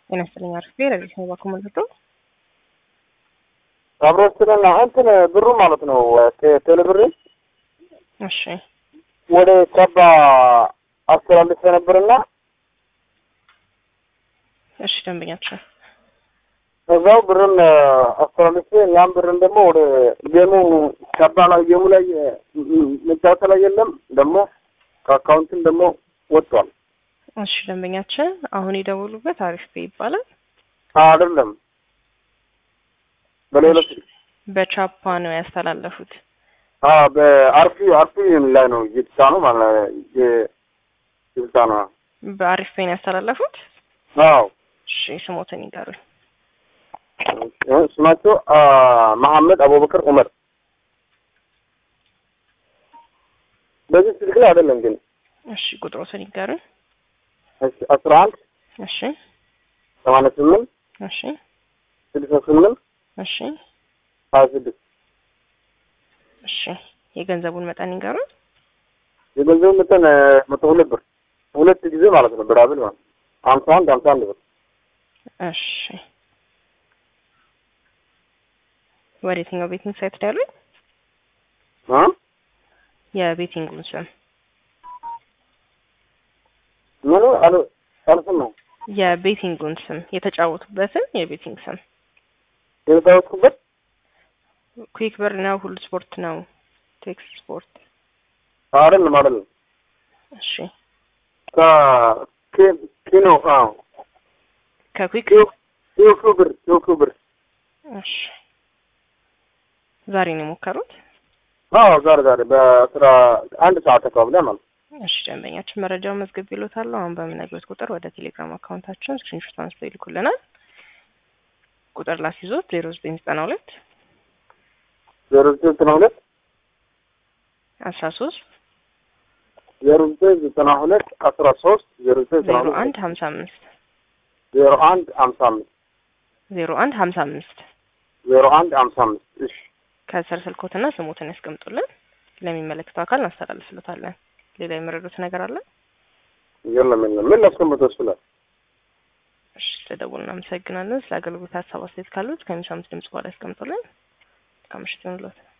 ينسلين عارف كبير اللي هو باكم الهدو አብሮስተና አንተን ብሩ ማለት ነው ከቴሌብር እሺ ወደ ካባ አስተላልፈ ነበርና እሺ ደንበኛችን እዛው ብርን አስተላልፈ ያን ብርን ደግሞ ወደ ጌሙ ካባ ላይ ጌሙ ላይ መጫወት ላይ የለም ደግሞ ከአካውንትን ደግሞ ወጥቷል። እሺ ደንበኛችን አሁን ይደውሉበት አሪፍ ይባላል አይደለም በሌሎች በቻፓ ነው ያስተላለፉት። በአርፒ ላይ ነው የተጫነው ማለት የተጫነው በአሪፍ ነው ያስተላለፉት። አዎ እሺ ስሞትን ይጋሩኝ። ስማቸው መሐመድ አቡበከር ዑመር በዚህ ስልክ ላይ አይደለም ግን እሺ ቁጥሮትን ይጋሩኝ። እሺ 11 እሺ 88 እሺ 68 እሺ 26 እሺ የገንዘቡን መጠን ይጋሩኝ። የገንዘቡን መጠን 102 ብር ሁለት ጊዜ ማለት ነው ብራብል ማለት 51 ብር። እሺ ወዴትኛው ቤቲንግ ሳይት ላይ ያሉኝ? የቤቲንጉን ስም ምን አልሰማሁም። የቤቲንጉን ስም የተጫወቱበትን የቤቲንግ ስም የተጫወቱበት ኩዊክ ብር ነው፣ ሁሉ ስፖርት ነው፣ ቴክስ ስፖርት አይደለም። እሺ ከኪኖ ከኩዊክ ብር እሺ ዛሬ ነው የሞከሩት? ዛሬ በ11 ሰዓት አካባቢ ማለት። እሺ ደንበኛችን መረጃውን መዝገብ ይሉታል። አሁን በምነግሮት ቁጥር ወደ ቴሌግራም አካውንታችን ስክሪንሾት አንስተው ይልኩልናል። ቁጥር ላስይዞት 0992 0992 13 0992 13 0155 0155 እሺ ከስር ስልኮትና ስሞትን ያስቀምጡልን። ለሚመለከተው አካል እናስተላልፍልታለን። ሌላ የመረዱት ነገር አለ? የለም ምን ላስቀምጠው ይችላል? እሺ ስለደወሉ እናመሰግናለን። ስለ አገልግሎት ሀሳብ አስተያየት ካሉት ከሚሰሙት ድምጽ በኋላ ያስቀምጡልን። ከምሽት ይሁንልዎት።